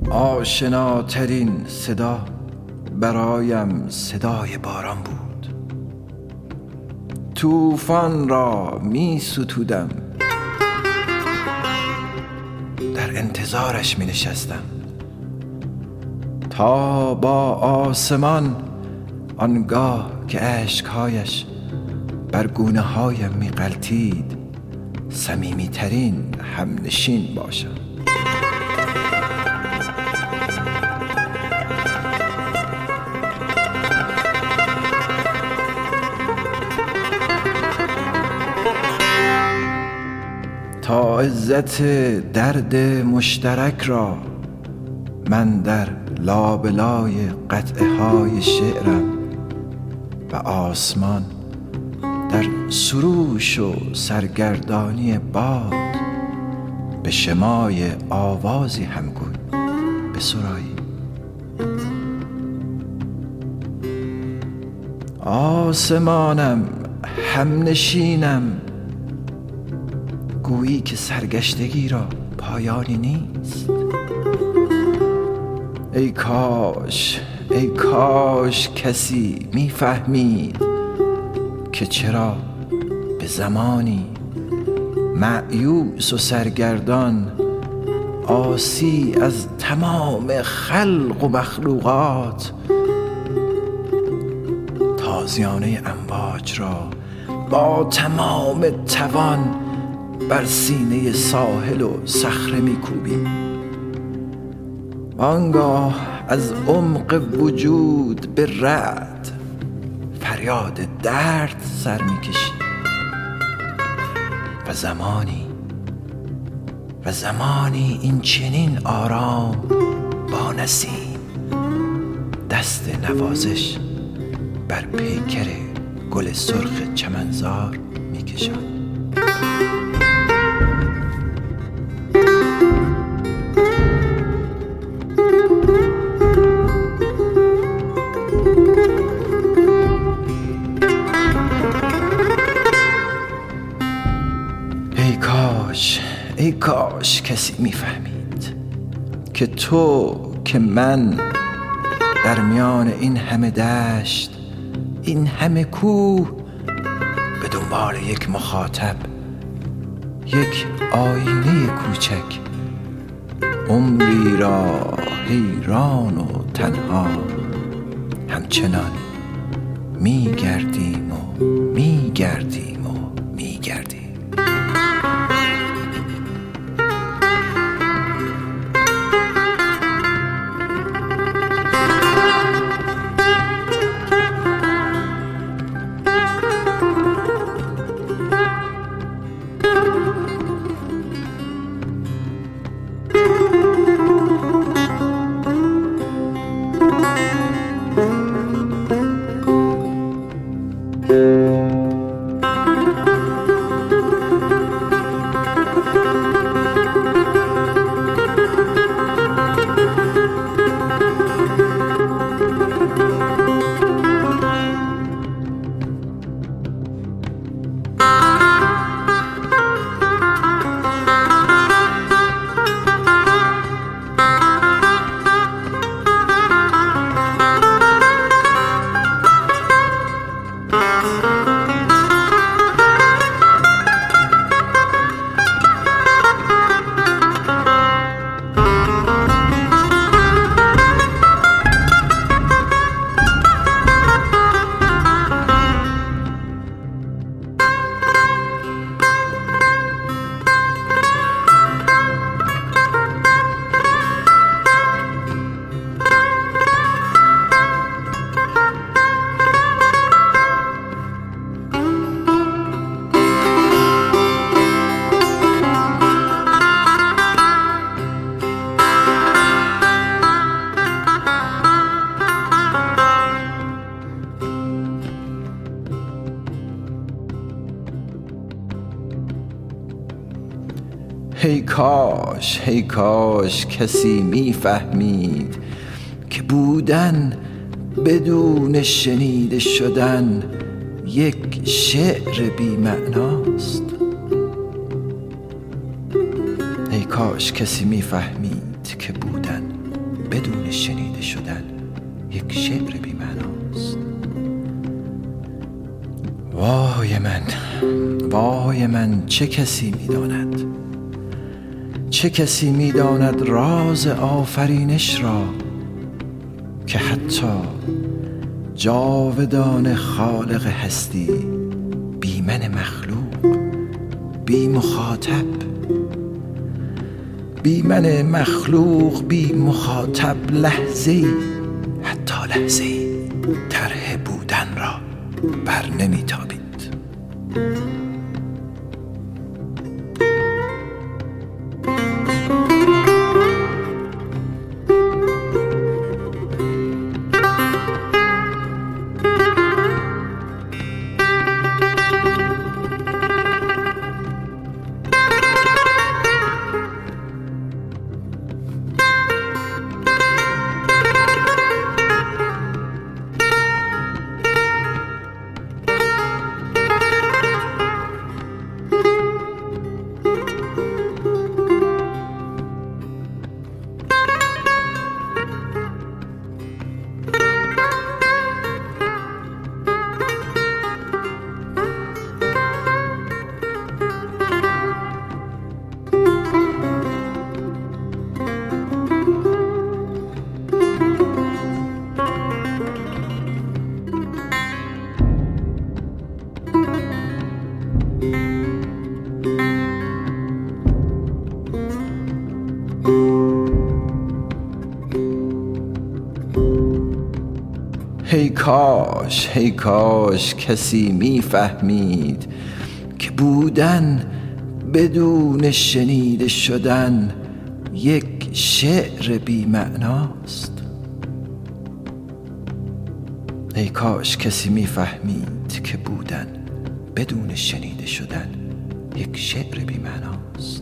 آشناترین صدا برایم صدای باران بود. طوفان را می ستودم، در انتظارش می نشستم تا با آسمان آنگاه که اشکهایش بر گونه هایم می غلتید صمیمی ترین همنشین باشم. تا عزت درد مشترک را من در لابلای قطعه های شعرم و آسمان در سروش و سرگردانی باد به شمای آوازی همگون بسرایی. آسمانم، همنشینم، گویی که سرگشتگی را پایانی نیست. ای کاش کسی میفهمید که چرا به زمانی مأیوس و سرگردان عاصی از تمام خلق و مخلوقات تازیانه امواج را با تمام توان بر سینه ساحل و صخره میکوبیم. آنگاه از عمق وجود به رعد فریاد درد سر میکشیم و زمانی این چنین آرام با نسیم دست نوازش بر پیکر گل سرخ چمنزار میکشم. ای کاش کسی میفهمید که تو که من در میان این همه دشت، این همه کوه، به دنبال یک مخاطب، یک آینه کوچک، عمری را حیران و تنها همچنان میگردیم و میگردیم و میگردیم. ای کاش کسی میفهمید که بودن بدون شنیده شدن یک شعر بی معناست. ای کاش کسی میفهمید که بودن بدون شنیده شدن یک شعر بی معناست. وای من چه کسی می‌داند، چه کسی می‌داند راز آفرینش را، که حتی جاودان خالق هستی بی من مخلوق، بی مخاطب، بی من مخلوق، بی مخاطب، لحظه‌ای، حتی لحظه‌ای طرح بودن را بر نمی‌تابید. ای کاش کسی میفهمید که بودن بدون شنیده شدن یک شعر بی معناست. ای کاش کسی میفهمید که بودن بدون شنیده شدن یک شعر بی معناست.